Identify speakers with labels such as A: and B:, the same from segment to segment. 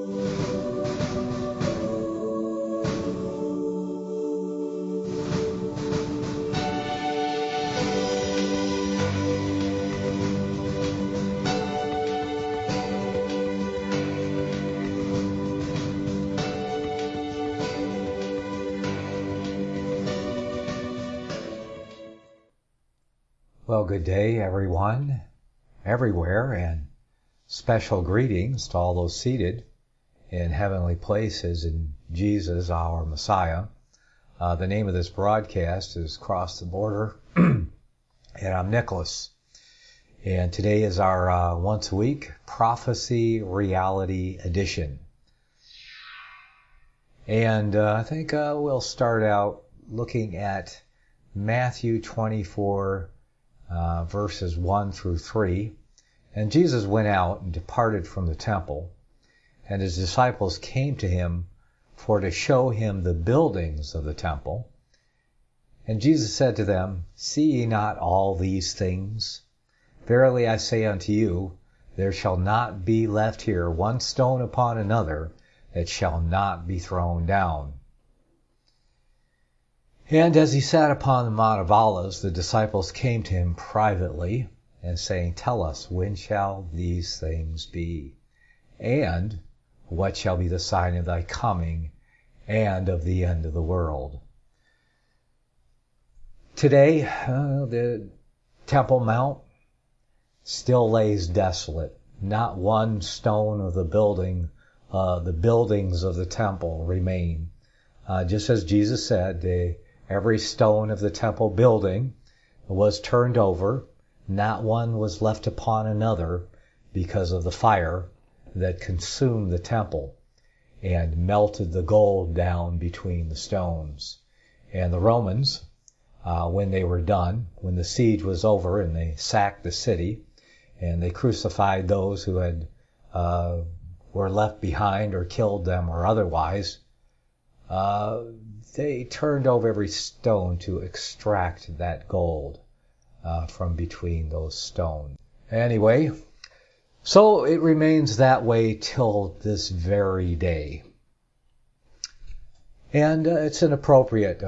A: Well, good day, everyone, everywhere, and special greetings to all those seated in heavenly places in Jesus, our Messiah. The name of this broadcast is Cross the Border, and I'm Nicholas. And today is our once a week Prophecy Reality Edition. And I think we'll start out looking at Matthew 24, verses 1 through 3. And Jesus went out and departed from the temple, and his disciples came to him for to show him the buildings of the temple. And Jesus said to them, See ye not all these things? Verily I say unto you, there shall not be left here one stone upon another that shall not be thrown down. And as he sat upon the Mount of Olives, the disciples came to him privately, and saying, Tell us, when shall these things be? And what shall be the sign of thy coming and of the end of the world? Today, the Temple Mount still lays desolate. Not one stone of the buildings of the temple remain. Just as Jesus said, every stone of the temple building was turned over. Not one was left upon another because of the fire that consumed the temple and melted the gold down between the stones. And the Romans, when they were done, when the siege was over and they sacked the city and they crucified those who had were left behind or killed them or otherwise, they turned over every stone to extract that gold from between those stones. Anyway, so it remains that way till this very day. And it's an appropriate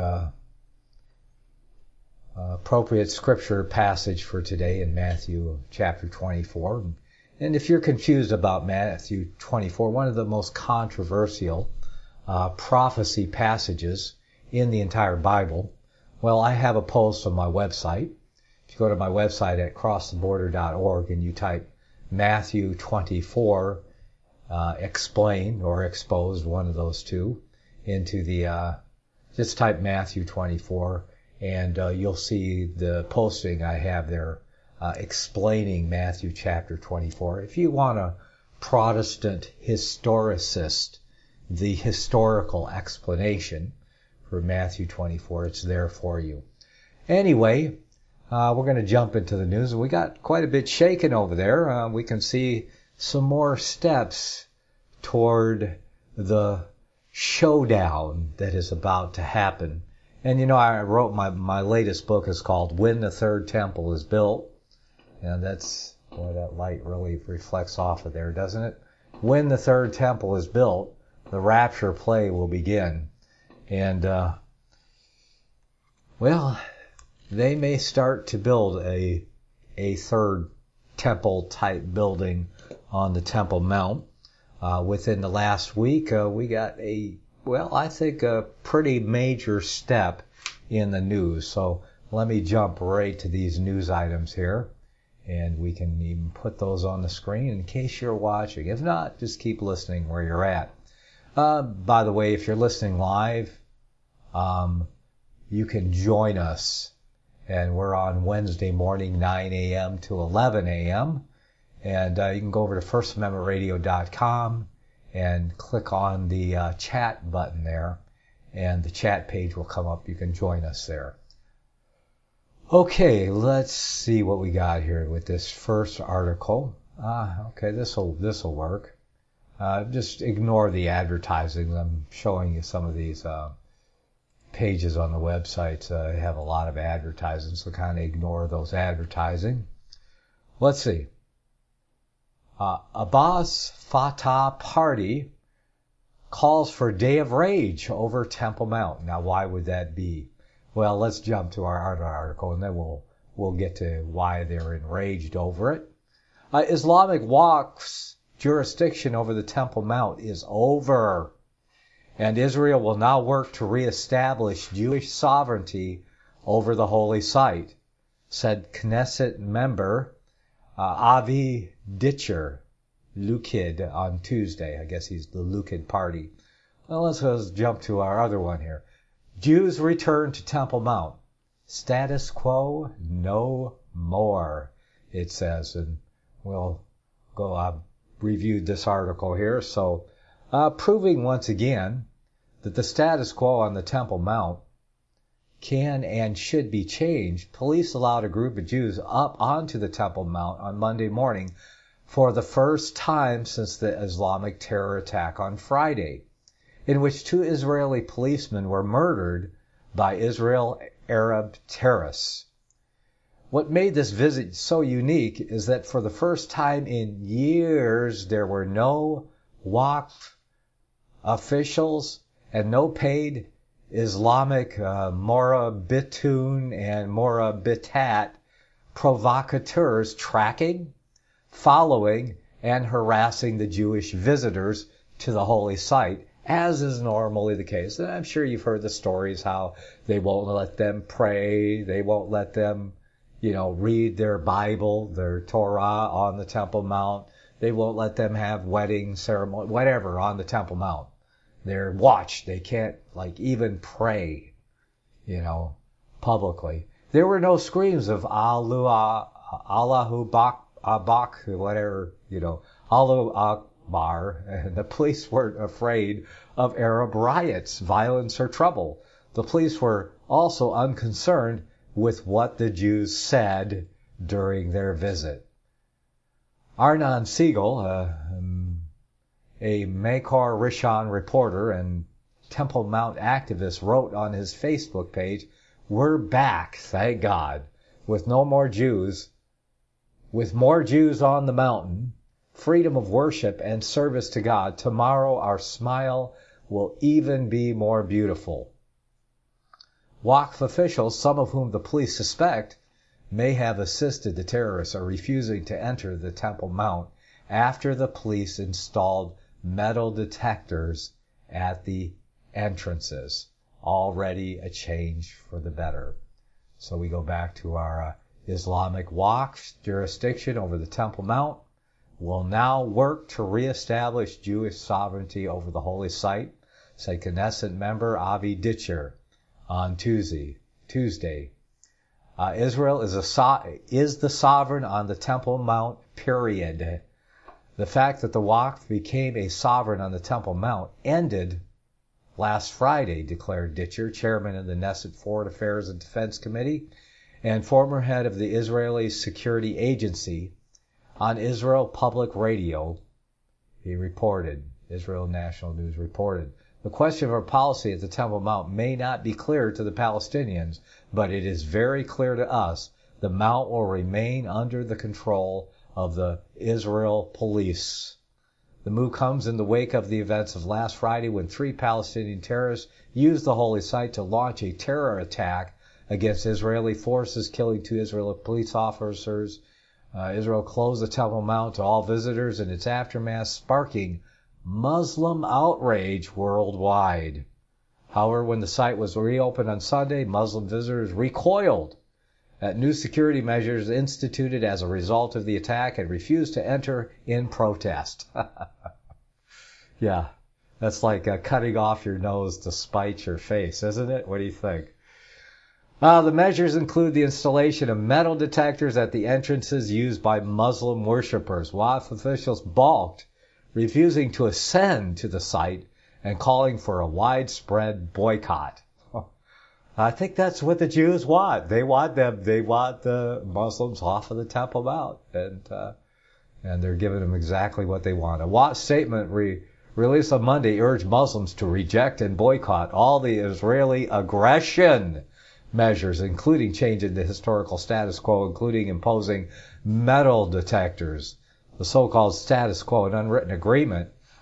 A: scripture passage for today in Matthew chapter 24. And if you're confused about Matthew 24, one of the most controversial prophecy passages in the entire Bible, well, I have a post on my website. If you go to my website at crosstheborder.org and you type Matthew 24, explained or exposed, one of those two, into the, just type Matthew 24 and you'll see the posting I have there explaining Matthew chapter 24. If you want a Protestant historicist, the historical explanation for Matthew 24, it's there for you. Anyway, we're going to jump into the news. We got quite a bit shaken over there. We can see some more steps toward the showdown that is about to happen. And you know, I wrote my latest book is called When the Third Temple is Built. And that's, boy, that light really reflects off of there, doesn't it? When the third temple is built, the rapture play will begin. And, well, they may start to build a third temple type building on the Temple Mount. Within the last week, we got I think a pretty major step in the news. So let me jump right to these news items here. And we can even put those on the screen in case you're watching. If not, just keep listening where you're at. By the way, if you're listening live, you can join us. And we're on Wednesday morning, 9 a.m. to 11 a.m. And you can go over to firstamendmentradio.com and click on the chat button there. And the chat page will come up. You can join us there. Okay, let's see what we got here with this first article. Okay, this'll work. Just ignore the advertising. I'm showing you some of these pages on the website. Have a lot of advertising, so kind of ignore those advertising. Let's see. Abbas Fatah Party calls for a day of rage over Temple Mount. Now, why would that be? Well, let's jump to our other article, and then we'll get to why they're enraged over it. Islamic Waqf's jurisdiction over the Temple Mount is over, and Israel will now work to reestablish Jewish sovereignty over the holy site, said Knesset member Avi Ditcher, Likud, on Tuesday. I guess he's the Likud party. Well, let's jump to our other one here. Jews return to Temple Mount. Status quo no more, it says. And we'll go review this article here. So, proving once again that the status quo on the Temple Mount can and should be changed, police allowed a group of Jews up onto the Temple Mount on Monday morning for the first time since the Islamic terror attack on Friday, in which 2 Israeli policemen were murdered by Israel Arab terrorists. What made this visit so unique is that for the first time in years, there were no Waqf officials and no paid Islamic Morabitun and Morabitat provocateurs tracking, following, and harassing the Jewish visitors to the holy site, as is normally the case. And I'm sure you've heard the stories how they won't let them pray, they won't let them, read their Bible, their Torah on the Temple Mount. They won't let them have wedding ceremony, whatever, on the Temple Mount. They're watched. They can't, even pray, publicly. There were no screams of Allahu Akbar, whatever, Allahu Akbar, and the police weren't afraid of Arab riots, violence, or trouble. The police were also unconcerned with what the Jews said during their visit. Arnon Siegel, a Makor Rishon reporter and Temple Mount activist, wrote on his Facebook page, "We're back, thank God, with no more Jews, with more Jews on the mountain, freedom of worship and service to God. Tomorrow our smile will even be more beautiful." Waqf officials, some of whom the police suspect may have assisted the terrorists, are refusing to enter the Temple Mount after the police installed metal detectors at the entrances. Already a change for the better. So we go back to our Islamic Waqf jurisdiction over the Temple Mount will now work to reestablish Jewish sovereignty over the holy site, said Knesset member Avi Ditcher on Tuesday. Israel is the sovereign on the Temple Mount, period. The fact that the Waqf became a sovereign on the Temple Mount ended last Friday, declared Ditcher, chairman of the Knesset Foreign Affairs and Defense Committee and former head of the Israeli Security Agency, on Israel Public Radio. He reported, Israel National News reported, "The question of our policy at the Temple Mount may not be clear to the Palestinians, but it is very clear to us. The Mount will remain under the control of the Israel police." The move comes in the wake of the events of last Friday when 3 Palestinian terrorists used the holy site to launch a terror attack against Israeli forces, killing 2 Israeli police officers. Israel closed the Temple Mount to all visitors in its aftermath, sparking Muslim outrage worldwide. However, when the site was reopened on Sunday, Muslim visitors recoiled at new security measures instituted as a result of the attack and refused to enter in protest. Yeah, that's like cutting off your nose to spite your face, isn't it? What do you think? The measures include the installation of metal detectors at the entrances used by Muslim worshippers. Waqf officials balked, refusing to ascend to the site and calling for a widespread boycott. I think that's what the Jews want. They want the Muslims off of the Temple Mount, and they're giving them exactly what they want. A Waqf statement released on Monday urged Muslims to reject and boycott all the Israeli aggression measures, including changing the historical status quo, including imposing metal detectors. The so-called status quo, an unwritten agreement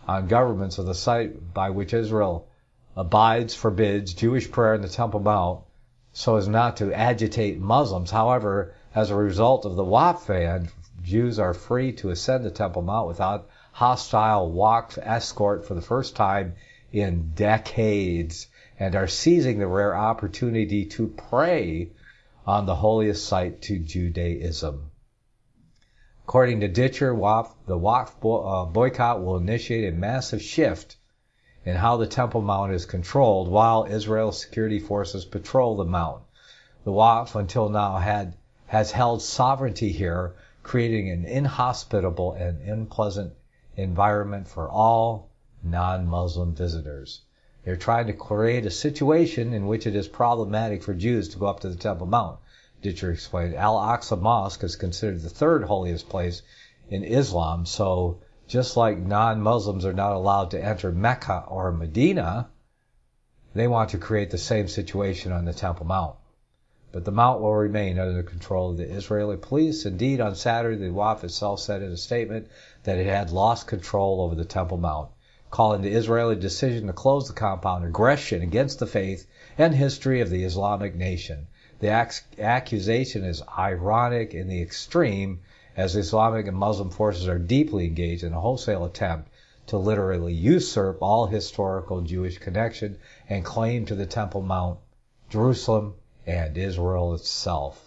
A: on governments of the site by which Israel abides forbids Jewish prayer in the Temple Mount so as not to agitate Muslims. However, as a result of the Waqf ban, Jews are free to ascend the Temple Mount without hostile Waqf escort for the first time in decades, and are seizing the rare opportunity to pray on the holiest site to Judaism. According to Ditcher, the Waqf boycott will initiate a massive shift in how the Temple Mount is controlled while Israel's security forces patrol the Mount. The Waqf until now has held sovereignty here, creating an inhospitable and unpleasant environment for all non-Muslim visitors. They're trying to create a situation in which it is problematic for Jews to go up to the Temple Mount. Ditcher explained, Al-Aqsa Mosque is considered the third holiest place in Islam, so just like non-Muslims are not allowed to enter Mecca or Medina, they want to create the same situation on the Temple Mount. But the Mount will remain under the control of the Israeli police. Indeed, on Saturday, the Waqf itself said in a statement that it had lost control over the Temple Mount, calling the Israeli decision to close the compound aggression against the faith and history of the Islamic nation. The accusation is ironic in the extreme, as Islamic and Muslim forces are deeply engaged in a wholesale attempt to literally usurp all historical Jewish connection and claim to the Temple Mount, Jerusalem, and Israel itself.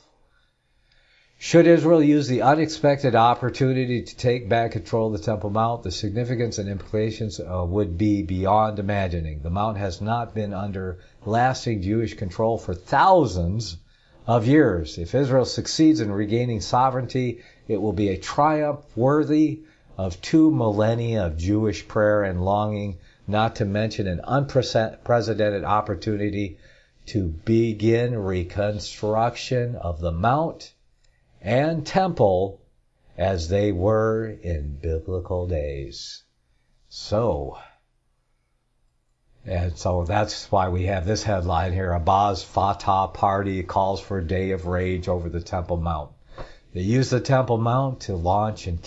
A: Should Israel use the unexpected opportunity to take back control of the Temple Mount, the significance and implications would be beyond imagining. The Mount has not been under lasting Jewish control for thousands of years. If Israel succeeds in regaining sovereignty, it will be a triumph worthy of 2 millennia of Jewish prayer and longing, not to mention an unprecedented opportunity to begin reconstruction of the Mount and Temple as they were in biblical days. So that's why we have this headline here. Abbas Fatah party calls for a day of rage over the Temple Mount. They used the Temple Mount to launch a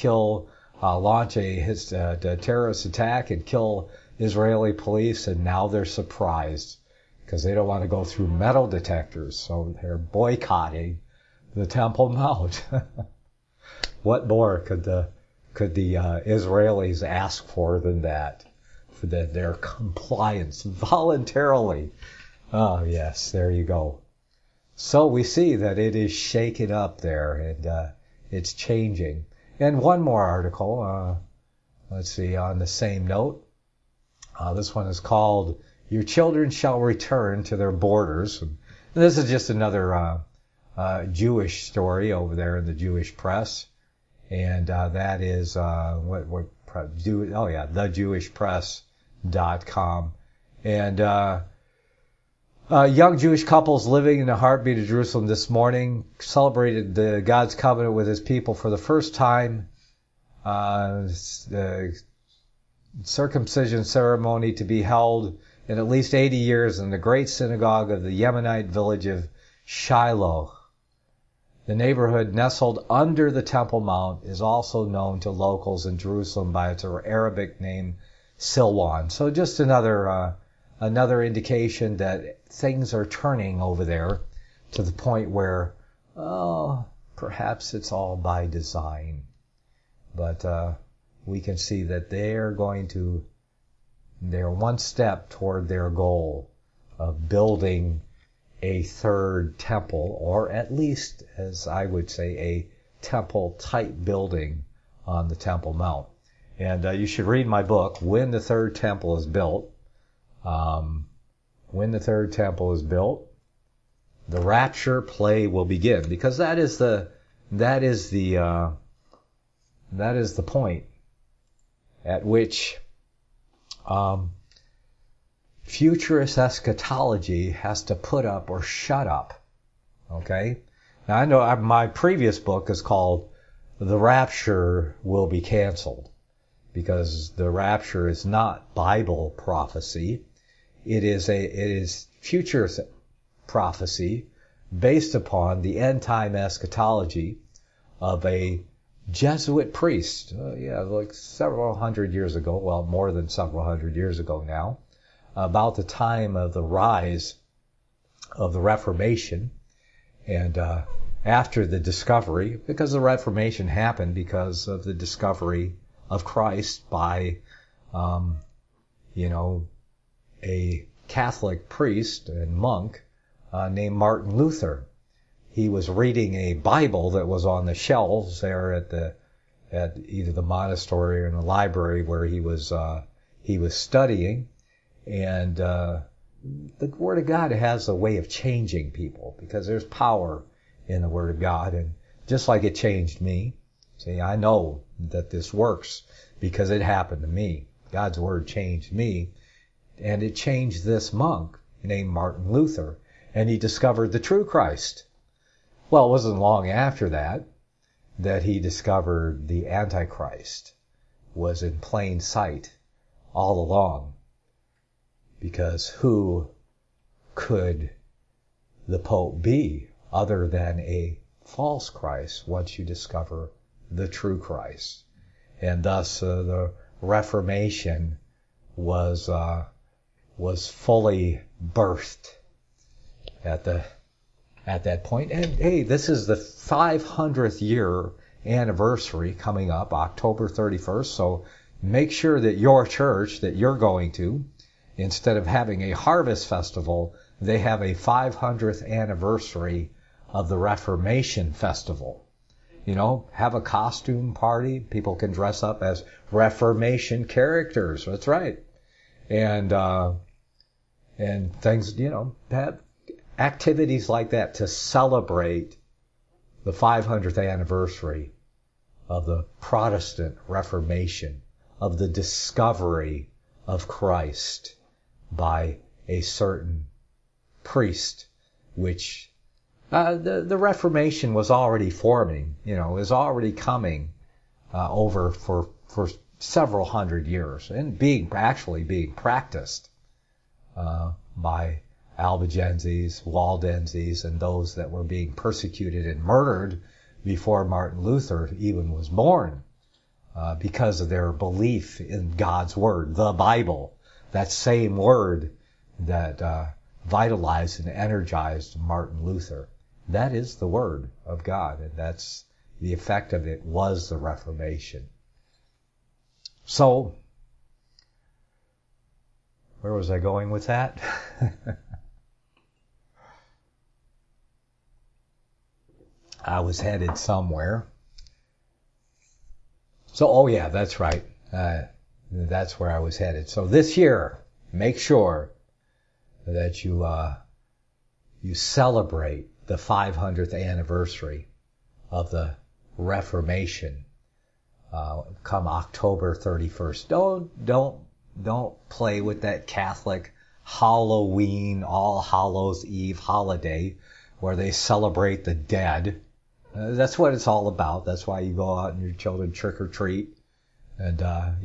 A: terrorist attack and kill Israeli police, and now they're surprised because they don't want to go through metal detectors, so they're boycotting the Temple Mount. What more could the Israelis ask for than that? For their compliance voluntarily. Oh yes, there you go. So we see that it is shaken up there, and it's changing. And one more article, let's see, on the same note. This one is called "Your Children Shall Return to Their Borders." And this is just another Jewish story over there in the Jewish press, and that is thejewishpress.com. And young Jewish couples living in the heartbeat of Jerusalem this morning celebrated God's covenant with His people for the first time. The circumcision ceremony to be held in at least 80 years in the great synagogue of the Yemenite village of Shiloh. The neighborhood nestled under the Temple Mount is also known to locals in Jerusalem by its Arabic name Silwan. So just another indication that things are turning over there to the point where, perhaps it's all by design. But we can see that they're one step toward their goal of building a third temple, or at least, as I would say, a temple-type building on the Temple Mount. And you should read my book, When the Third Temple is Built. When the third temple is built, the rapture play will begin, because that is the point at which futurist eschatology has to put up or shut up. Okay? Now I know my previous book is called The Rapture Will Be Canceled, because the rapture is not Bible prophecy. It is future prophecy based upon the end time eschatology of a Jesuit priest, like several hundred years ago, well, more than several hundred years ago now, about the time of the rise of the Reformation, and after the discovery, because the Reformation happened because of the discovery of Christ by, a Catholic priest and monk named Martin Luther. He was reading a Bible that was on the shelves there at either the monastery or in the library where he was studying, and the Word of God has a way of changing people because there's power in the Word of God, and just like it changed me, see, I know that this works because it happened to me. God's Word changed me, and it changed this monk named Martin Luther, and he discovered the true Christ. Well, it wasn't long after that he discovered the Antichrist was in plain sight all along. Because who could the Pope be other than a false Christ once you discover the true Christ? And thus the Reformation was fully birthed at that point. And hey, this is the 500th year anniversary coming up, October 31st. So make sure that your church that you're going to, instead of having a harvest festival, they have a 500th anniversary of the Reformation Festival. Have a costume party. People can dress up as Reformation characters. That's right. And things, have activities like that to celebrate the 500th anniversary of the Protestant Reformation, of the discovery of Christ by a certain priest, which the Reformation was already forming, is already coming over for several hundred years and being practiced by Albigenses, Waldenses, and those that were being persecuted and murdered before Martin Luther even was born because of their belief in God's Word, the Bible, that same Word that vitalized and energized Martin Luther. That is the Word of God, and that's the effect of it was the Reformation. So, where was I going with that? I was headed somewhere. So, that's right. That's where I was headed. So this year, make sure that you celebrate the 500th anniversary of the Reformation come October 31st. Don't play with that Catholic Halloween, All Hallows Eve holiday where they celebrate the dead. That's what it's all about. That's why you go out and your children trick or treat, and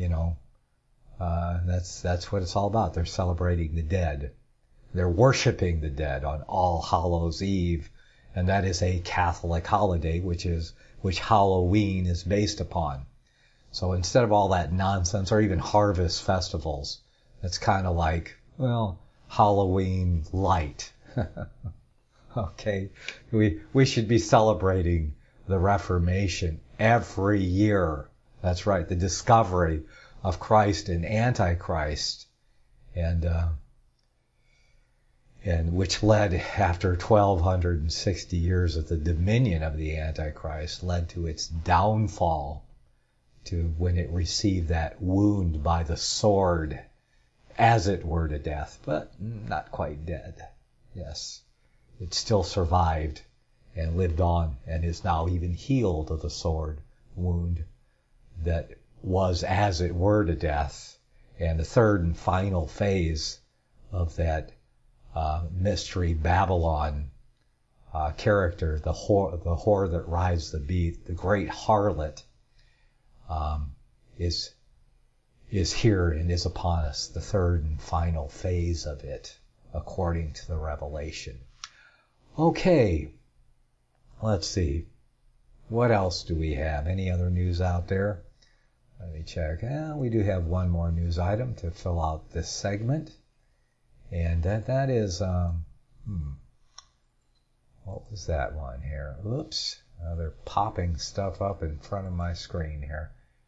A: that's what it's all about. They're celebrating the dead. They're worshiping the dead on All Hallows Eve, and that is a Catholic holiday, which Halloween is based upon. So instead of all that nonsense, or even harvest festivals, it's kind of like, Halloween light. Okay, we should be celebrating the Reformation every year. That's right, the discovery of Christ and Antichrist, and which led, after 1260 years of the dominion of the Antichrist, led to its downfall, to when it received that wound by the sword, as it were to death, but not quite dead. Yes. It still survived and lived on and is now even healed of the sword wound that was as it were to death. And the third and final phase of that mystery Babylon character, the whore that rides the beat, the great harlot, is here and is upon us, the third and final phase of it, according to the Revelation. Okay, let's see. What else do we have? Any other news out there? Let me check. We do have one more news item to fill out this segment. And that is, what was that one here? Oops. They're popping stuff up in front of my screen here.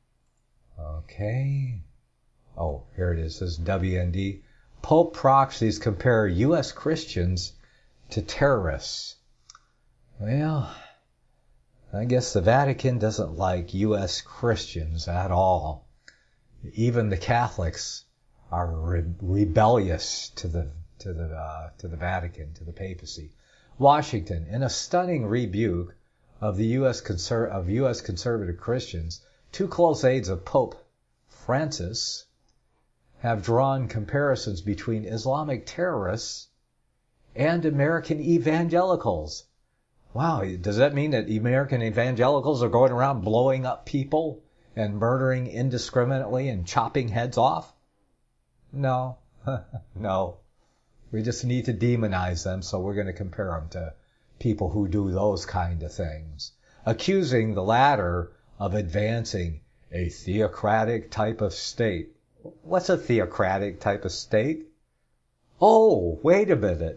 A: Okay. Oh, here it is. This is WND. Pope proxies compare U.S. Christians to terrorists. Well, I guess the Vatican doesn't like U.S. Christians at all. Even the Catholics are rebellious to the Vatican, to the papacy. Washington, in a stunning rebuke of the U.S. conservative Christians, two close aides of Pope Francis have drawn comparisons between Islamic terrorists and American evangelicals. Wow, does that mean that American evangelicals are going around blowing up people and murdering indiscriminately and chopping heads off? No, no. We just need to demonize them, so we're going to compare them to people who do those kind of things, accusing the latter of advancing a theocratic type of state. What's a theocratic type of state? Oh, wait a minute.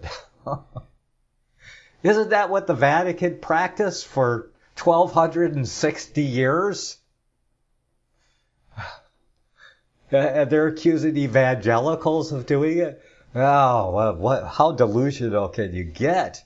A: Isn't that what the Vatican practiced for 1,260 years? And they're accusing evangelicals of doing it? Oh, how delusional can you get?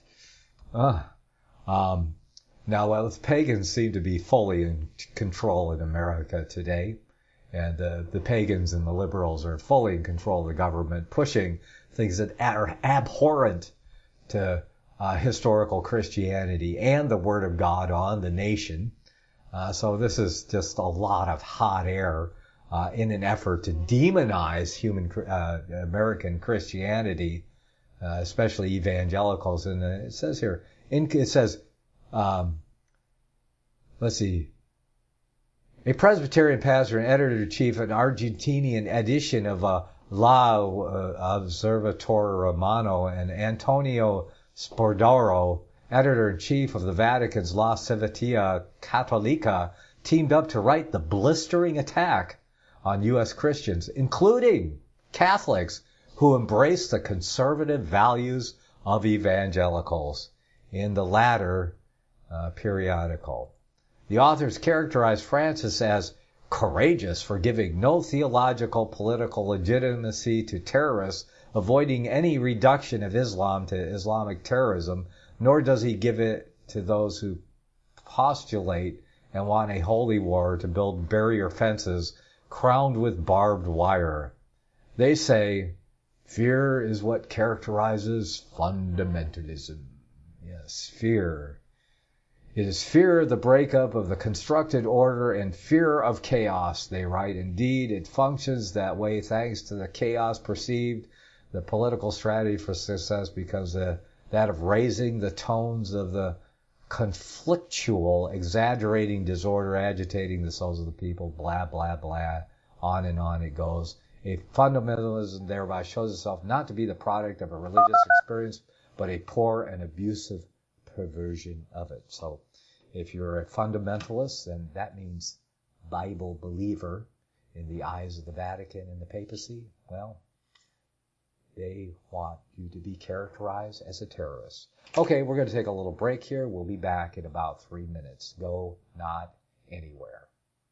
A: Now, the pagans seem to be fully in control in America today. And the pagans and the liberals are fully in control of the government, pushing things that are abhorrent to historical Christianity and the Word of God on the nation. So this is just a lot of hot air in an effort to demonize American Christianity, especially evangelicals. And it says here, let's see. A Presbyterian pastor and editor-in-chief, an Argentinian edition of La Observatore Romano, and Antonio Spadaro, editor-in-chief of the Vatican's La Civitas Cattolica, teamed up to write the blistering attack on U.S. Christians, including Catholics who embrace the conservative values of evangelicals, in the latter periodical. The authors characterized Francis as courageous for giving no theological political legitimacy to terrorists, avoiding any reduction of Islam to Islamic terrorism, nor does he give it to those who postulate and want a holy war to build barrier fences crowned with barbed wire. They say, fear is what characterizes fundamentalism. Yes, fear. It is fear of the breakup of the constructed order and fear of chaos, they write. Indeed, it functions that way thanks to the chaos perceived. The political strategy for success becomes that of raising the tones of the conflictual, exaggerating disorder, agitating the souls of the people, blah, blah, blah. On and on it goes. A fundamentalism thereby shows itself not to be the product of a religious experience, but a poor and abusive perversion of it. So if you're a fundamentalist, then that means Bible believer in the eyes of the Vatican and the papacy. Well, they want you to be characterized as a terrorist. Okay, we're going to take a little break here. We'll be back in about 3 minutes. Go not anywhere.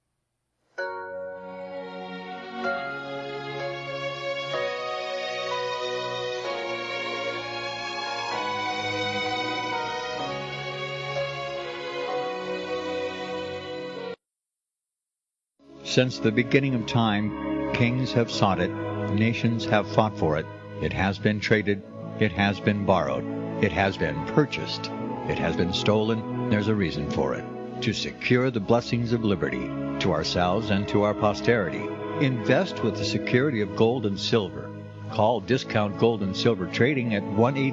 B: Since the beginning of time, kings have sought it, nations have fought for it. It has been traded, it has been borrowed, it has been purchased, it has been stolen. There's a reason for it. To secure the blessings of liberty to ourselves and to our posterity. Invest with the security of gold and silver. Call Discount Gold and Silver Trading at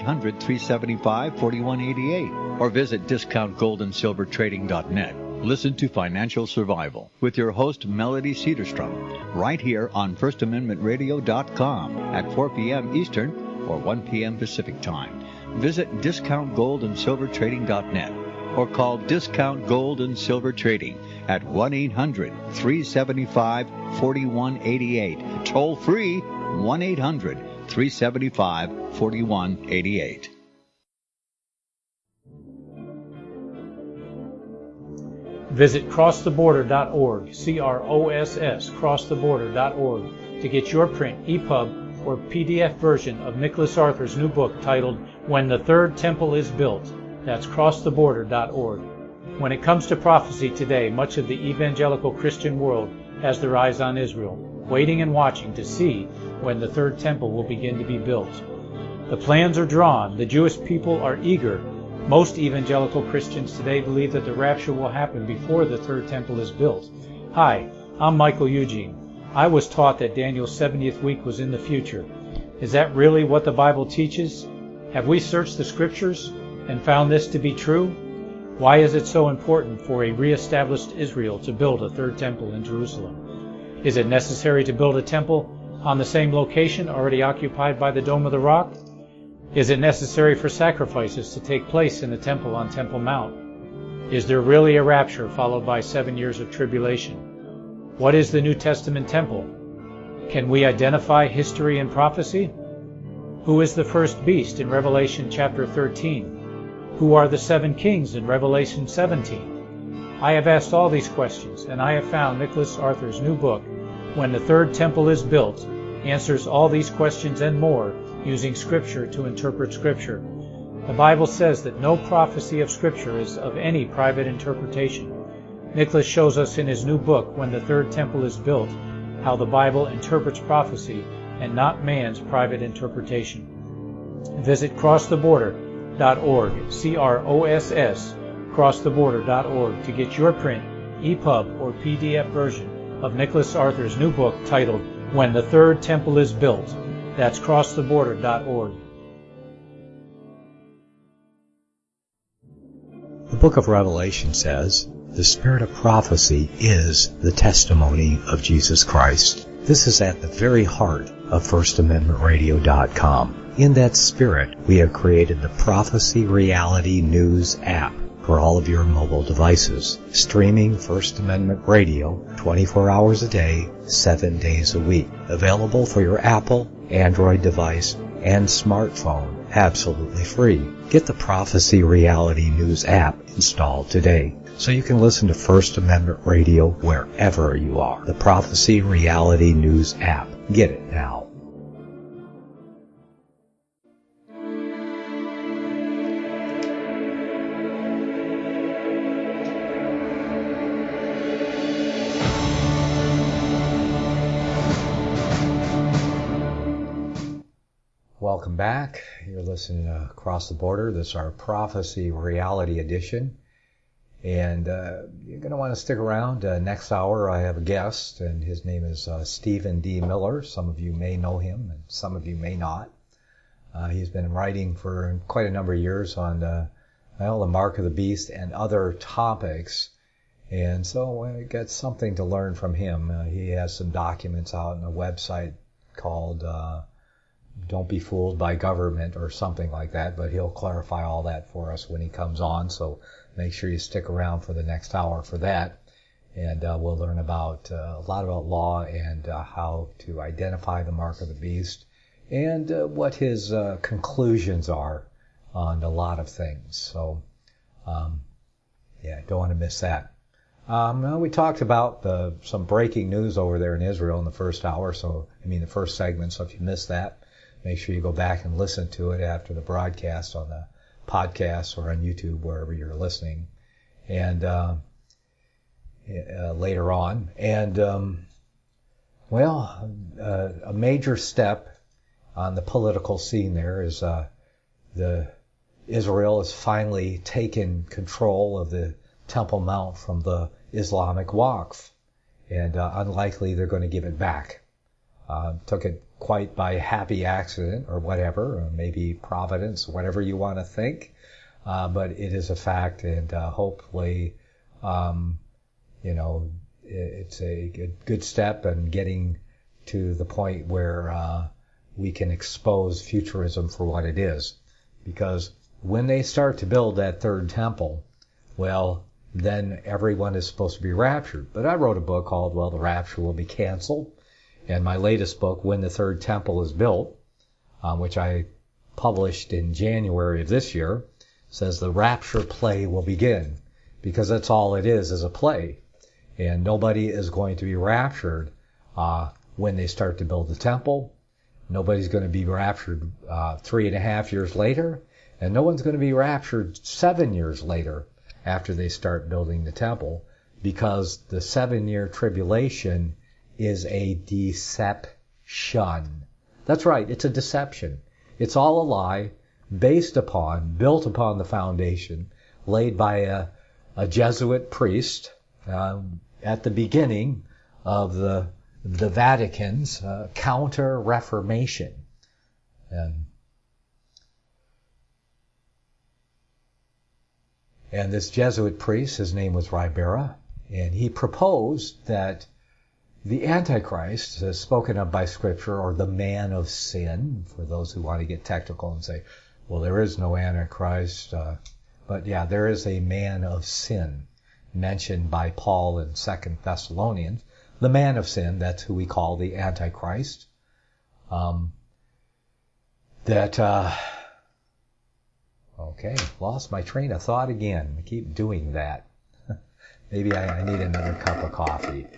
B: 1-800-375-4188 or visit discountgoldandsilvertrading.net. Listen to Financial Survival with your host Melody Cedarstrom right here on FirstAmendmentRadio.com at 4 p.m. Eastern or 1 p.m. Pacific Time. Visit discountgoldandsilvertrading.net. or call Discount Gold and Silver Trading at 1-800-375-4188. Toll free 1-800-375-4188.
C: Visit crosstheborder.org, C-R-O-S-S, crosstheborder.org, to get your print, EPUB, or PDF version of Nicholas Arthur's new book titled When the Third Temple is Built. That's crosstheborder.org. When it comes to prophecy today, much of the evangelical Christian world has their eyes on Israel, waiting and watching to see when the third temple will begin to be built. The plans are drawn. The Jewish people are eager. Most evangelical Christians today believe that the rapture will happen before the third temple is built. Hi, I'm Michael Eugene. I was taught that Daniel's 70th week was in the future. Is that really what the Bible teaches? Have we searched the Scriptures and found this to be true? Why is it so important for a re-established Israel to build a third temple in Jerusalem? Is it necessary to build a temple on the same location already occupied by the Dome of the Rock? Is it necessary for sacrifices to take place in the temple on Temple Mount? Is there really a rapture followed by 7 years of tribulation? What is the New Testament temple? Can we identify history and prophecy? Who is the first beast in Revelation chapter 13? Who are the 7 kings in Revelation 17? I have asked all these questions, and I have found Nicholas Arthur's new book, When the Third Temple is Built, answers all these questions and more using Scripture to interpret Scripture. The Bible says that no prophecy of Scripture is of any private interpretation. Nicholas shows us in his new book, When the Third Temple is Built, how the Bible interprets prophecy and not man's private interpretation. Visit crosstheborder.org, C-R-O-S-S, crosstheborder.org, to get your print, EPUB, or PDF version of Nicholas Arthur's new book titled When the Third Temple is Built. That's crosstheborder.org.
A: The book of Revelation says, the spirit of prophecy is the testimony of Jesus Christ. This is at the very heart of FirstAmendmentRadio.com. In that spirit, we have created the Prophecy Reality News app for all of your mobile devices, streaming First Amendment Radio 24 hours a day, 7 days a week. Available for your Apple, Android device, and smartphone, absolutely free. Get the Prophecy Reality News app installed today, so you can listen to First Amendment Radio wherever you are. The Prophecy Reality News app. Get it now. Welcome back. You're listening to Across the Border. This is our Prophecy Reality Edition. And you're going to want to stick around. Next hour I have a guest, and his name is Stephen D. Miller. Some of you may know him, and some of you may not. He's been writing for quite a number of years on the Mark of the Beast and other topics. And so I got something to learn from him. He has some documents out on a website called Don't Be Fooled by Government or something like that, but he'll clarify all that for us when he comes on, so make sure you stick around for the next hour for that. And we'll learn about a lot about law and how to identify the mark of the beast and what his conclusions are on a lot of things. So, don't want to miss that. We talked about some breaking news over there in Israel in the first hour, the first segment, so if you missed that, make sure you go back and listen to it after the broadcast on the podcast or on YouTube, wherever you're listening, and later on. And, a major step on the political scene there is Israel has finally taken control of the Temple Mount from the Islamic Waqf, and unlikely they're going to give it back. Took it quite by happy accident or whatever, or maybe providence, whatever you want to think. But it is a fact, and hopefully, it's a good step in getting to the point where we can expose futurism for what it is. Because when they start to build that third temple, well, then everyone is supposed to be raptured. But I wrote a book called, well, the rapture will be canceled. And my latest book, When the Third Temple is Built, which I published in January of this year, says the rapture play will begin. Because that's all it is a play. And nobody is going to be raptured when they start to build the temple. Nobody's going to be raptured 3.5 years later. And no one's going to be raptured 7 years later after they start building the temple, because the 7-year tribulation is a deception. That's right, it's a deception. It's all a lie, built upon the foundation laid by a Jesuit priest at the beginning of the Vatican's Counter-Reformation. And this Jesuit priest, his name was Ribera, and he proposed that the Antichrist, as spoken of by Scripture, or the man of sin, for those who want to get technical and say, well, there is no Antichrist, but yeah, there is a man of sin mentioned by Paul in 2 Thessalonians. The man of sin, that's who we call the Antichrist. Okay, lost my train of thought again. I keep doing that. Maybe I need another cup of coffee.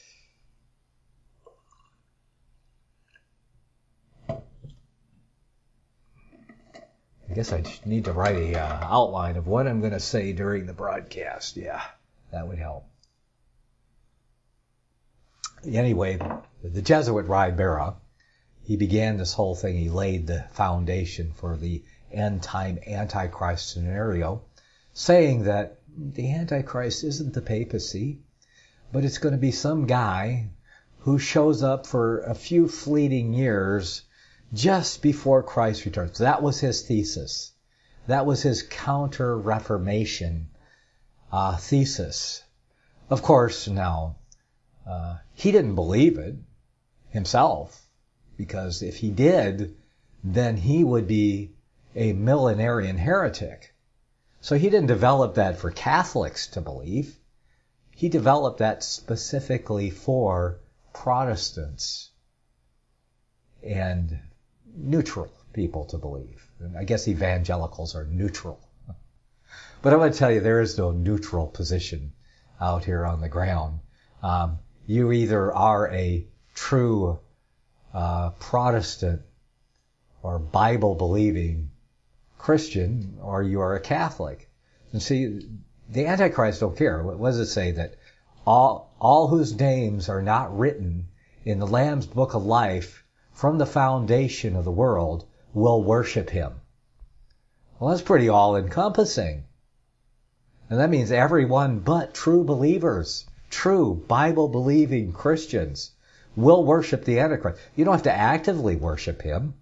A: I guess I need to write a outline of what I'm going to say during the broadcast. Yeah, that would help. Anyway, the Jesuit Ribera, he began this whole thing. He laid the foundation for the end-time Antichrist scenario, saying that the Antichrist isn't the papacy, but it's going to be some guy who shows up for a few fleeting years just before Christ returns. That was his thesis. That was his counter-reformation thesis. Of course, now, he didn't believe it himself, because if he did, then he would be a millenarian heretic. So he didn't develop that for Catholics to believe. He developed that specifically for Protestants and neutral people to believe. And I guess evangelicals are neutral. But I'm going to tell you, there is no neutral position out here on the ground. You either are a true Protestant or Bible-believing Christian, or you are a Catholic. And see, the Antichrist don't care. What does it say? That all whose names are not written in the Lamb's Book of Life from the foundation of the world will worship him. Well, that's pretty all-encompassing. And that means everyone but true believers, true Bible-believing Christians, will worship the Antichrist. You don't have to actively worship him.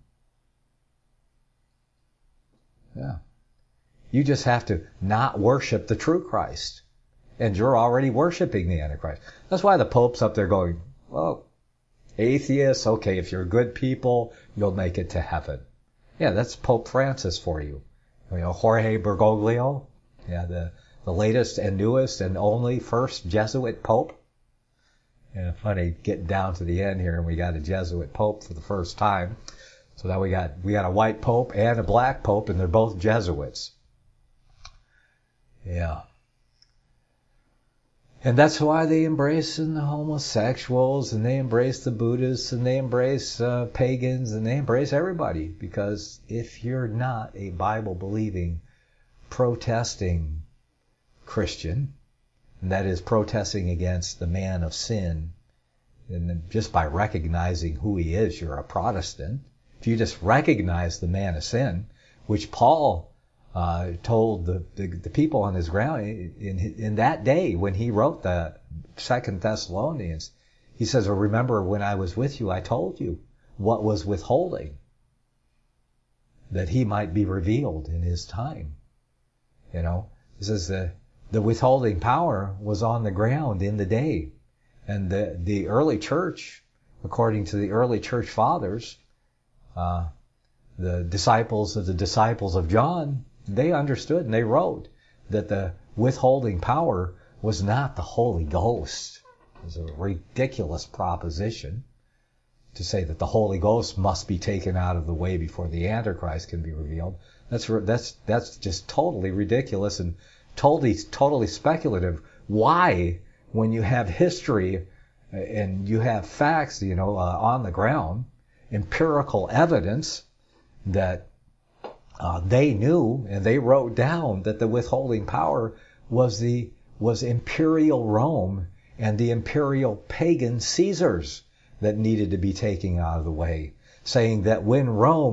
A: Yeah. You just have to not worship the true Christ. And you're already worshiping the Antichrist. That's why the Pope's up there going, well, atheists, okay, if you're good people, you'll make it to heaven. Yeah, that's Pope Francis for you. You know, Jorge Bergoglio, yeah, the latest and newest and only first Jesuit Pope. Yeah, funny, getting down to the end here, and we got a Jesuit Pope for the first time. So now we got a white Pope and a black Pope, and they're both Jesuits. Yeah. And that's why they embrace the homosexuals, and they embrace the Buddhists, and they embrace pagans, and they embrace everybody. Because if you're not a Bible-believing, protesting Christian, and that is protesting against the man of sin, and just by recognizing who he is, you're a Protestant. If you just recognize the man of sin, which Paul told the people on his ground in that day when he wrote the 2 Thessalonians, he says, well, remember when I was with you, I told you what was withholding, that he might be revealed in his time. You know, he says the withholding power was on the ground in the day. And the early church, according to the early church fathers, the disciples of John, they understood and they wrote that the withholding power was not the Holy Ghost. It was a ridiculous proposition to say that the Holy Ghost must be taken out of the way before the Antichrist can be revealed. That's just totally ridiculous and totally speculative. Why, when you have history and you have facts, on the ground, empirical evidence that they knew and they wrote down that the withholding power was imperial Rome and the imperial pagan Caesars that needed to be taken out of the way, saying that when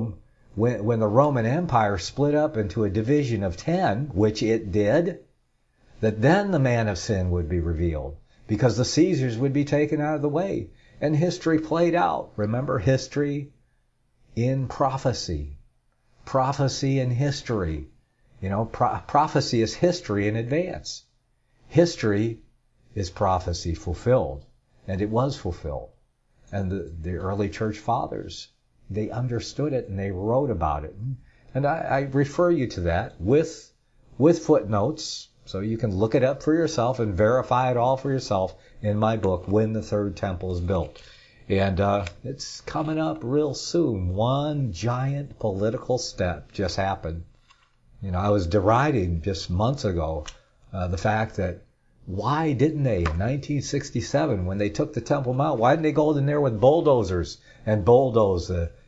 A: the Roman Empire split up into a division of 10, which it did, that then the man of sin would be revealed, because the Caesars would be taken out of the way. And history played out. Remember, history in prophecy. Prophecy in history. Prophecy is history in advance. History is prophecy fulfilled. And it was fulfilled. And the early church fathers, they understood it and they wrote about it. And I refer you to that with footnotes, so you can look it up for yourself and verify it all for yourself in my book, When the Third Temple is Built. And it's coming up real soon. One giant political step just happened. I was deriding just months ago the fact that why didn't they, in 1967, when they took the Temple Mount, why didn't they go in there with bulldozers and bulldoze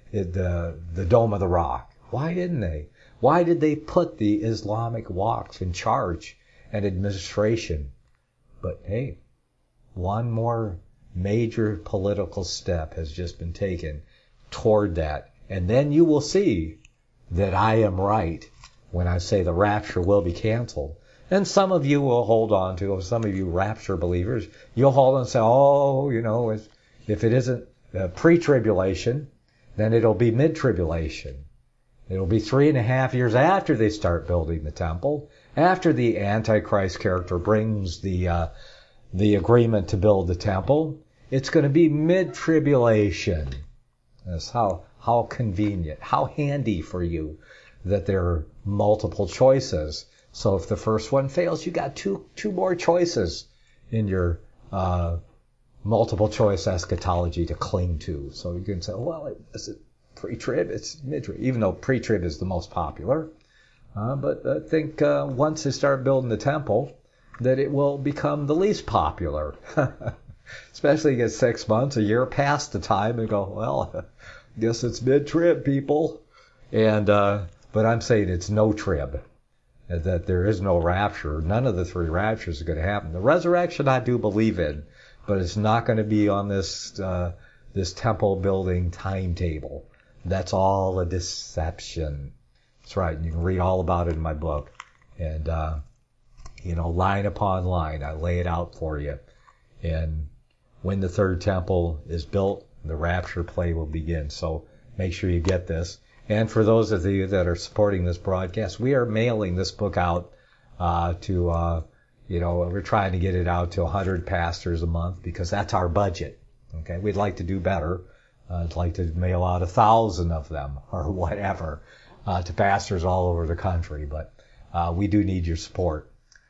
A: the Dome of the Rock? Why didn't they? Why did they put the Islamic Waqf in charge and administration? But hey, one more major political step has just been taken toward that. And then you will see that I am right when I say the rapture will be canceled. And some of you will hold on to, some of you rapture believers, you'll hold on and say, if it isn't pre-tribulation, then it'll be mid-tribulation. It'll be 3.5 years after they start building the temple, after the Antichrist character brings the agreement to build the temple. It's going to be mid-tribulation. That's how convenient, how handy for you that there are multiple choices. So if the first one fails, you got two more choices in your multiple choice eschatology to cling to. So you can say, well, is it pre-trib? It's mid-trib, even though pre-trib is the most popular. But I think once they start building the temple, that it will become the least popular. Especially get 6 months, a year past the time, and go, well, guess it's mid-trib, people. And but I'm saying it's no trib. That there is no rapture. None of the three raptures are going to happen. The resurrection I do believe in, but it's not going to be on this temple building timetable. That's all a deception. That's right. You can read all about it in my book. And, line upon line, I lay it out for you. And when the third temple is built, the rapture play will begin. So make sure you get this. And for those of you that are supporting this broadcast, we are mailing this book out we're trying to get it out to 100 pastors a month because that's our budget. Okay, we'd like to do better. I'd like to mail out 1,000 of them or whatever to pastors all over the country, but we do need your support.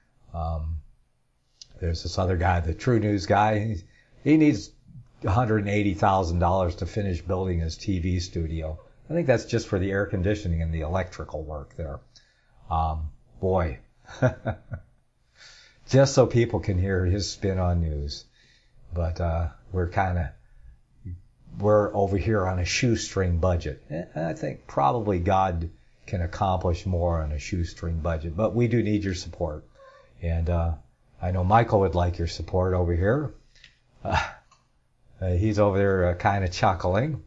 A: There's this other guy, the True News guy. He needs $180,000 to finish building his TV studio. I think that's just for the air conditioning and the electrical work there. Just so people can hear his spin on news. But we're over here on a shoestring budget. I think probably God can accomplish more on a shoestring budget. But we do need your support. And I know Michael would like your support over here. He's over there kind of chuckling.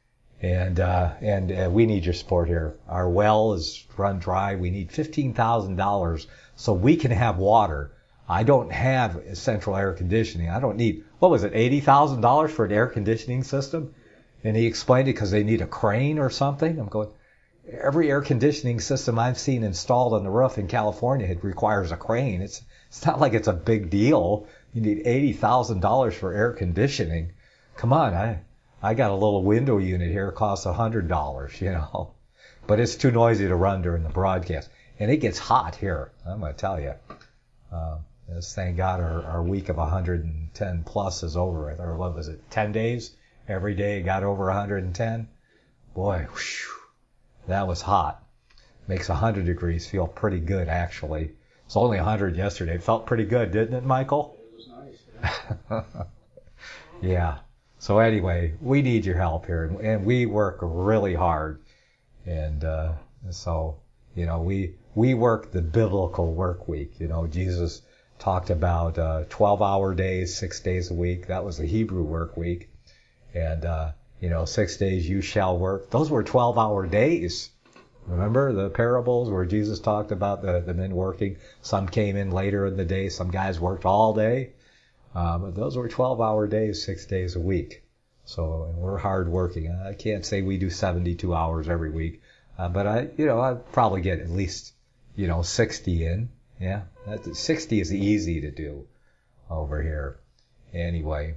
A: And we need your support here. Our well is run dry. We need $15,000 so we can have water. I don't have central air conditioning. I don't need, $80,000 for an air conditioning system? And he explained it because they need a crane or something. I'm going, every air conditioning system I've seen installed on the roof in California, it requires a crane. It's not like it's a big deal. You need $80,000 for air conditioning. Come on, I got a little window unit here. It costs $100, But it's too noisy to run during the broadcast. And it gets hot here, I'm going to tell you. Thank God our week of 110 plus is over. Or what was it, 10 days? Every day it got over 110. Boy, whew, that was hot. Makes 100 degrees feel pretty good, actually. It's only 100 yesterday. It felt pretty good, didn't it, Michael?
C: It was nice.
A: Yeah. So anyway, we need your help here, and we work really hard. And so, we work the biblical work week. Jesus talked about 12-hour days, 6 days a week. That was the Hebrew work week. And, 6 days you shall work. Those were 12-hour days. Remember the parables where Jesus talked about the men working? Some came in later in the day. Some guys worked all day. But those were 12-hour days, 6 days a week. So, and we're hard working. I can't say we do 72 hours every week. But I probably get at least, 60 in. Yeah. 60 is easy to do over here. Anyway.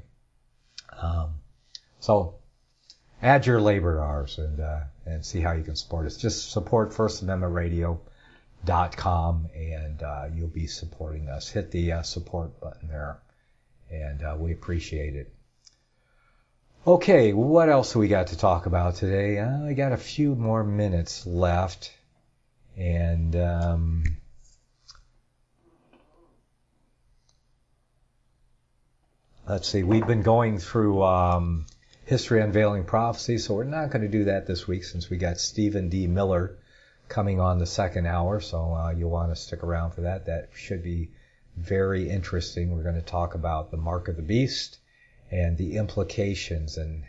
A: So add your labor hours and see how you can support us. Just support firstamendmentradio.com and you'll be supporting us. Hit the support button there, and we appreciate it. Okay, what else we got to talk about today? I got a few more minutes left, and let's see. We've been going through History Unveiling Prophecy, so we're not going to do that this week since we got Stephen D. Miller coming on the second hour, so you'll want to stick around for that. That should be very interesting. We're going to talk about the Mark of the Beast and the implications and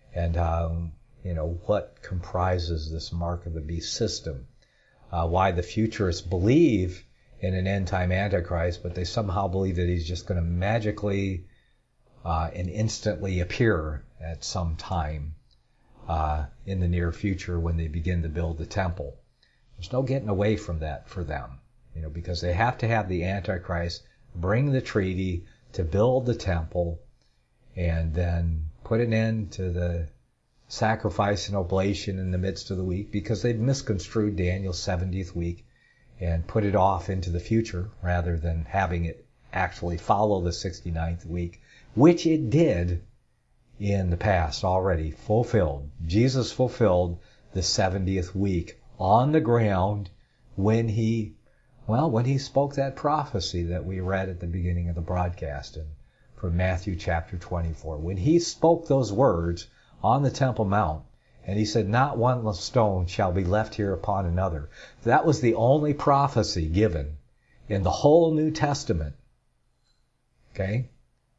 A: what comprises this Mark of the Beast system. Why the futurists believe in an end-time Antichrist, but they somehow believe that he's just going to magically and instantly appear at some time in the near future when they begin to build the temple. There's no getting away from that for them, because they have to have the Antichrist bring the treaty to build the temple and then put an end to the sacrifice and oblation in the midst of the week, because they've misconstrued Daniel's 70th week and put it off into the future rather than having it actually follow the 69th week, which it did in the past already, fulfilled. Jesus fulfilled the 70th week on the ground when he spoke that prophecy that we read at the beginning of the broadcast from Matthew chapter 24. When he spoke those words on the Temple Mount, and he said, "Not one stone shall be left here upon another." That was the only prophecy given in the whole New Testament. Okay?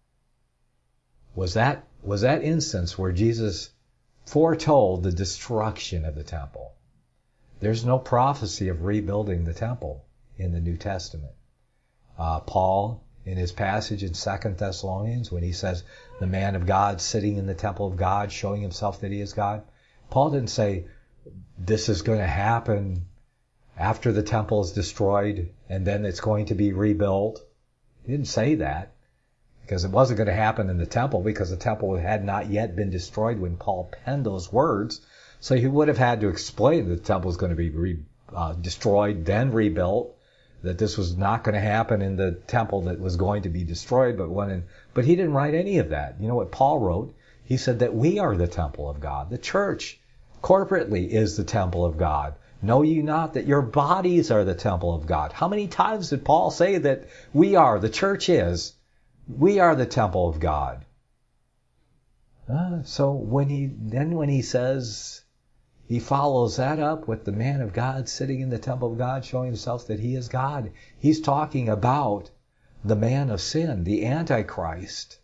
A: Was that instance where Jesus foretold the destruction of the temple. There's no prophecy of rebuilding the temple in the New Testament. Paul, in his passage in 2 Thessalonians, when he says the man of God sitting in the temple of God, showing himself that he is God, Paul didn't say this is going to happen after the temple is destroyed and then it's going to be rebuilt. He didn't say that, because it wasn't going to happen in the temple, because the temple had not yet been destroyed when Paul penned those words. So he would have had to explain that the temple was going to be destroyed, then rebuilt, that this was not going to happen in the temple that was going to be destroyed, but he didn't write any of that. You know what Paul wrote? He said that we are the temple of God. The church corporately is the temple of God. Know ye not that your bodies are the temple of God? How many times did Paul say that the church is? We are the temple of God. So when he says, he follows that up with the man of God sitting in the temple of God, showing himself that he is God. He's talking about the man of sin, the Antichrist,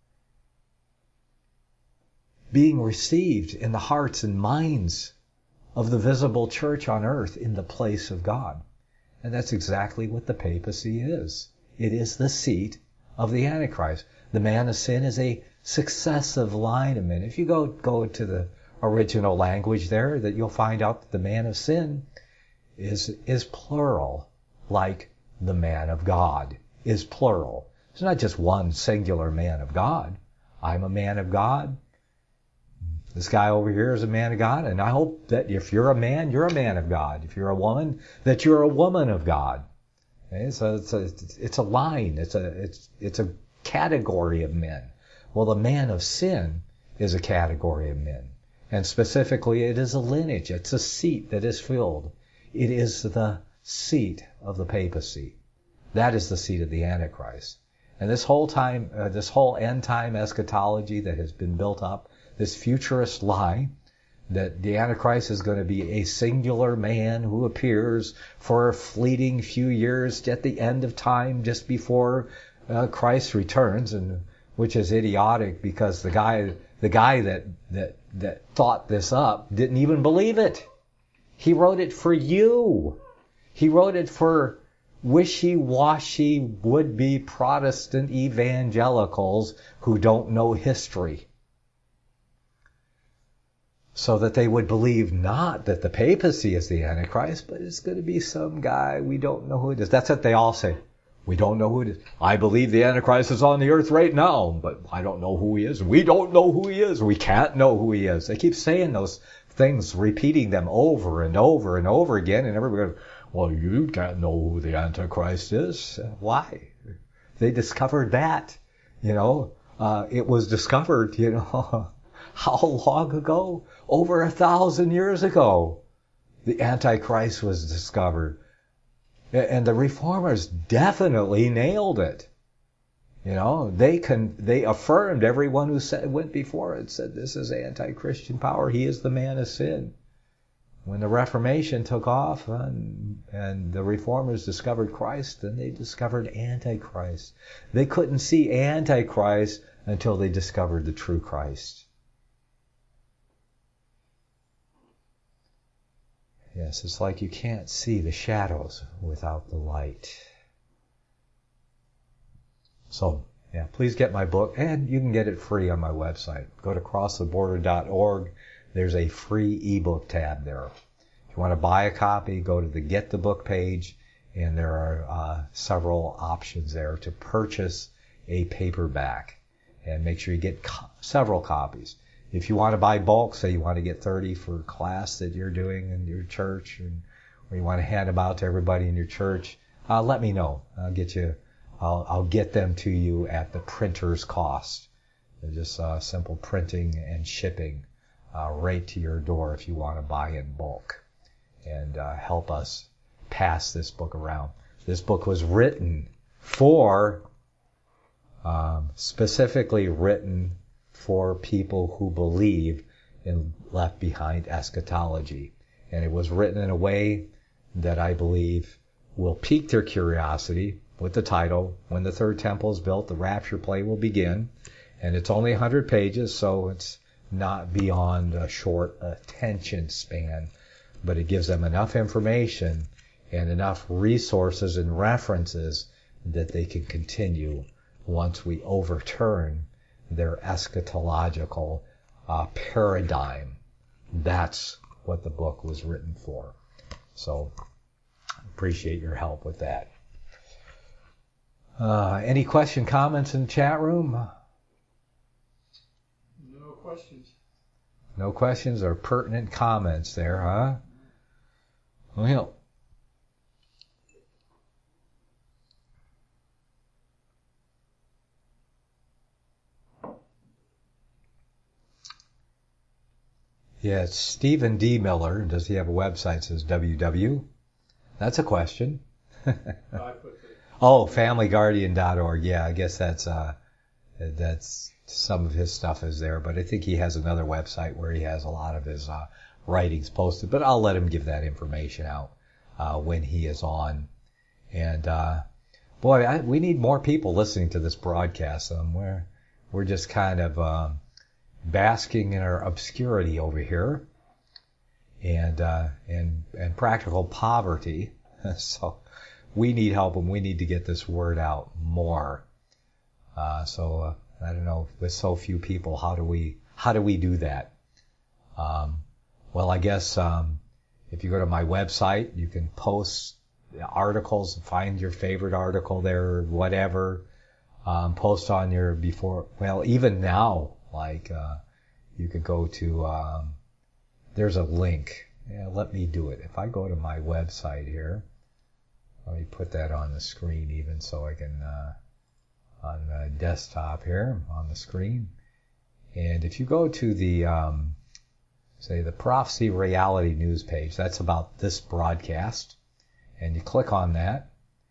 A: being received in the hearts and minds of the visible church on earth in the place of God. And that's exactly what the papacy is. It is the seat of the Antichrist. The man of sin is a successive lineman. If you go to the original language there, that you'll find out that the man of sin is plural, like the man of God is plural. It's not just one singular man of God. I'm a man of God. This guy over here is a man of God, and I hope that if you're a man, you're a man of God. If you're a woman, that you're a woman of God. Okay? So it's a line. It's a category of men. Well, the man of sin is a category of men. And specifically, it is a lineage. It's a seat that is filled. It is the seat of the papacy. That is the seat of the Antichrist. And this whole end time eschatology that has been built up, this futurist lie that the Antichrist is going to be a singular man who appears for a fleeting few years at the end of time, just before Christ returns, and which is idiotic because the guy that thought this up didn't even believe it. He wrote it for you. He wrote it for wishy-washy would-be Protestant evangelicals who don't know history, so that they would believe not that the papacy is the Antichrist, but it's going to be some guy, we don't know who it is. That's what they all say. We don't know who it is. I believe the Antichrist is on the earth right now, but I don't know who he is. We don't know who he is. We can't know who he is. They keep saying those things, repeating them over and over and over again, and everybody goes, well, you can't know who the Antichrist is. Why? They discovered that. It was discovered, how long ago? Over 1,000 years ago. The Antichrist was discovered. And the Reformers definitely nailed it. They affirmed everyone who went before it, said this is anti-Christian power. He is the man of sin. When the Reformation took off and the Reformers discovered Christ, then they discovered Antichrist. They couldn't see Antichrist until they discovered the true Christ. Yes, it's like you can't see the shadows without the light. So, please get my book, and you can get it free on my website. Go to crosstheborder.org. There's a free ebook tab there. If you want to buy a copy, go to the Get the Book page, and there are several options there to purchase a paperback. And make sure you get several copies. If you want to buy bulk, say you want to get 30 for a class that you're doing in your church, or you want to hand them out to everybody in your church, let me know. I'll get them to you at the printer's cost. They're just simple printing and shipping right to your door if you want to buy in bulk and help us pass this book around. This book was written specifically written for people who believe in left behind eschatology. And it was written in a way that I believe will pique their curiosity with the title, When the Third Temple is Built, the Rapture Play Will Begin. And it's only 100 pages, so it's not beyond a short attention span. But it gives them enough information and enough resources and references that they can continue once we overturn their eschatological paradigm. That's what the book was written for. So, appreciate your help with that. Any comments in the chat room?
C: No questions.
A: No questions or pertinent comments there, huh? Well, yeah, it's Stephen D. Miller. Does he have a website? It says www. That's a question. Oh, familyguardian.org. Yeah, I guess that's some of his stuff is there, but I think he has another website where he has a lot of his writings posted, but I'll let him give that information out when he is on. And we need more people listening to this broadcast. We're just kind of basking in our obscurity over here and practical poverty. So we need help, and we need to get this word out more. So I don't know, with so few people, how do we do that? Well, I guess if you go to my website, you can post articles, find your favorite article there, or whatever. Post on your even now, like you could go to, there's a link. Yeah, let me do it. If I go to my website here, let me put that on the screen even so I can, on the desktop here on the screen. And if you go to the, say the Prophecy Reality News page, that's about this broadcast, and you click on that,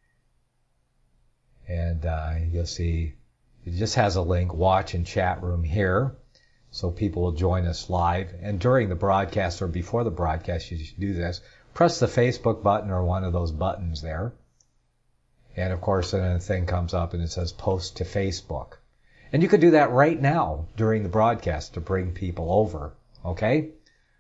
A: and you'll see it just has a link, watch and chat room here, so people will join us live. And during the broadcast or before the broadcast, you should do this. Press the Facebook button or one of those buttons there. And of course, then a thing comes up and it says post to Facebook. And you could do that right now during the broadcast to bring people over. Okay?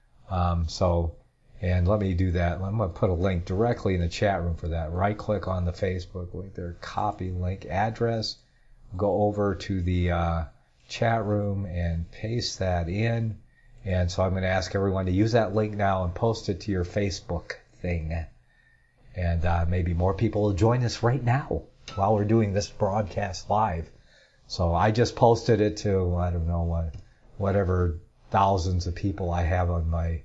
A: And let me do that. I'm going to put a link directly in the chat room for that. Right click on the Facebook link there, copy link address, go over to the chat room and paste that in. And so I'm going to ask everyone to use that link now and post it to your Facebook thing. And maybe more people will join us right now while we're doing this broadcast live. So I just posted it to, I don't know, whatever thousands of people I have on my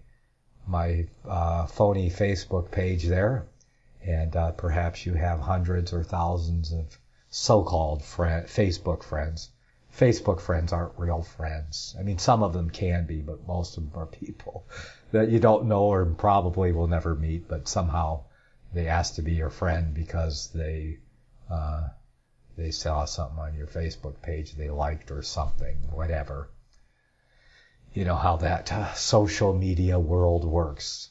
A: phony Facebook page there. And perhaps you have hundreds or thousands of so-called Facebook friends. Facebook friends aren't real friends. I mean, some of them can be, but most of them are people that you don't know or probably will never meet, but somehow they ask to be your friend because they saw something on your Facebook page they liked or something, whatever. You know how that social media world works.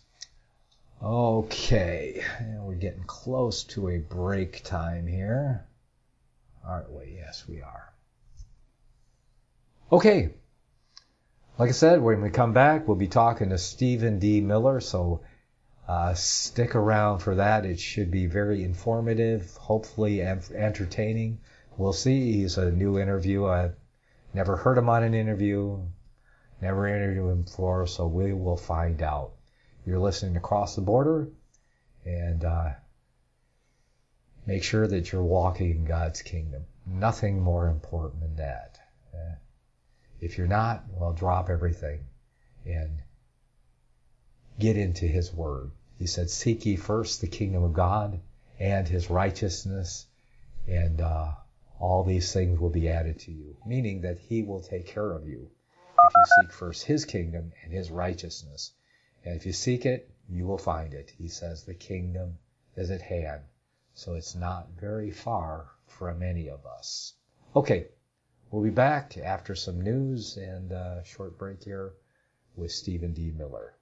A: Okay, we're getting close to a break time here. Aren't we? Yes, we are. Okay, like I said, when we come back, we'll be talking to Stephen D. Miller, so stick around for that. It should be very informative, hopefully entertaining. We'll see. He's a new interview. I've never heard him on an interview, never interviewed him before, so we will find out. You're listening to Cross the Border, and make sure that you're walking in God's kingdom. Nothing more important than that. If you're not, well, drop everything and get into His Word. He said, seek ye first the kingdom of God and His righteousness, and all these things will be added to you. Meaning that He will take care of you if you seek first His kingdom and His righteousness. And if you seek it, you will find it. He says the kingdom is at hand. So it's not very far from any of us. Okay. We'll be back after some news and a short break here with Stephen D. Miller.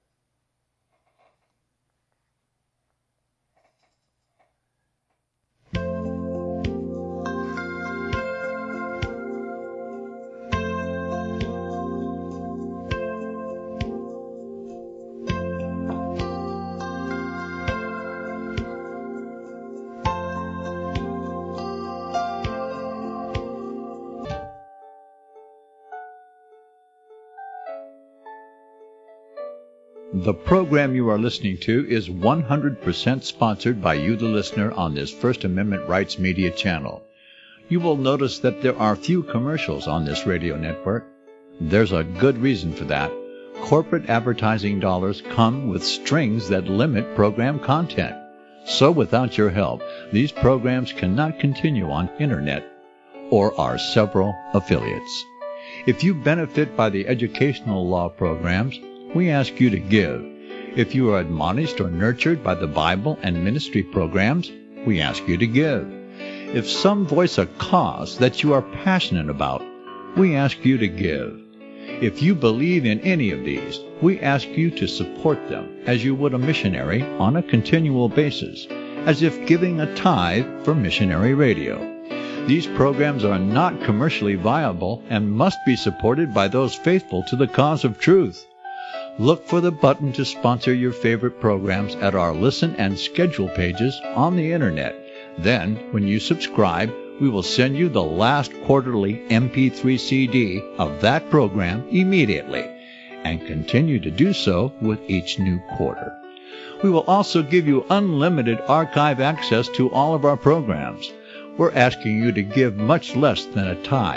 B: The program you are listening to is 100% sponsored by you, the listener, on this First Amendment Rights Media channel. You will notice that there are few commercials on this radio network. There's a good reason for that. Corporate advertising dollars come with strings that limit program content. So without your help, these programs cannot continue on Internet or our several affiliates. If you benefit by the educational law programs, we ask you to give. If you are admonished or nurtured by the Bible and ministry programs, we ask you to give. If some voice a cause that you are passionate about, we ask you to give. If you believe in any of these, we ask you to support them as you would a missionary on a continual basis, as if giving a tithe for missionary radio. These programs are not commercially viable and must be supported by those faithful to the cause of truth. Look for the button to sponsor your favorite programs at our listen and schedule pages on the Internet. Then, when you subscribe, we will send you the last quarterly MP3 CD of that program immediately, and continue to do so with each new quarter. We will also give you unlimited archive access to all of our programs. We're asking you to give much less than a tithe,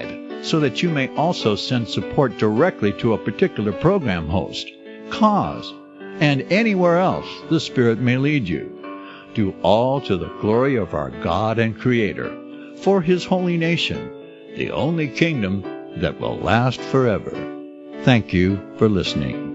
B: so that you may also send support directly to a particular program host, cause, and anywhere else the Spirit may lead you. Do all to the glory of our God and Creator, for His holy nation, the only kingdom that will last forever. Thank you for listening.